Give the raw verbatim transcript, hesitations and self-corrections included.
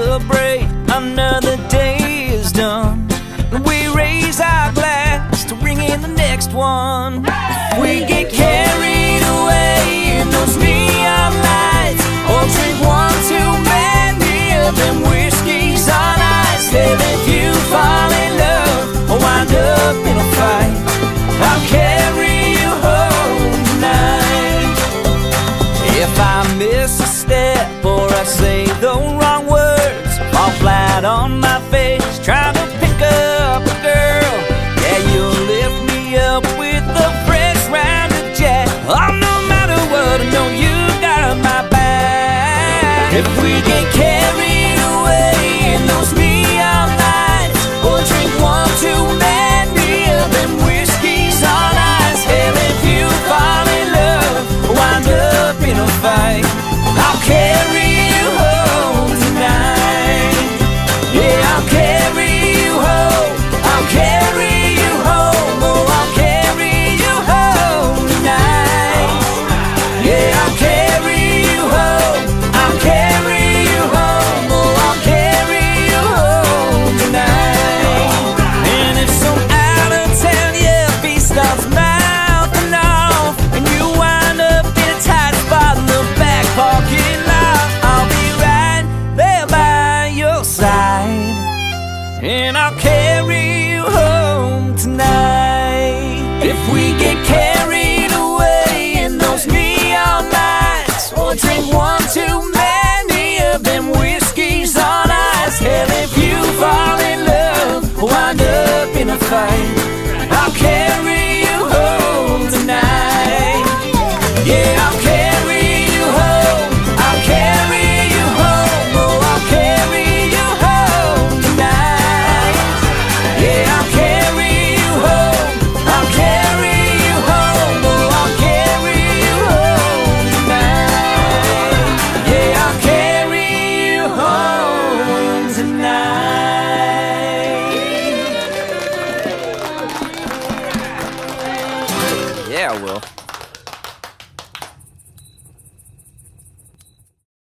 celebrate, another day is done. We raise our glass to bring in the next one. We get carried away in those neon lights, or drink one too many of them whiskeys on ice. Hey, if you fall in love or wind up in a fight, I'll carry you home tonight. If I miss a step or I say the wrong words, fall flat on my face trying to pick up a girl, yeah, you'll lift me up with a fresh round of Jack. Oh, no matter what, I know you got my back. If we get carried away in those neon lights, or drink one too many of them whiskeys on ice, hell, if you fall in love or wind up in a fight, I'll carry you home tonight. Yeah, I'll carry you home. I'll carry you home. Oh, I'll carry you home tonight. Yeah, I'll carry you home. I'll carry you home. Oh, I'll carry you home tonight. And if some out of town yuppie starts mouthing off, and you wind up in a tight spot in the back parking lot, I'll be right there by your side, and I'll carry you home tonight.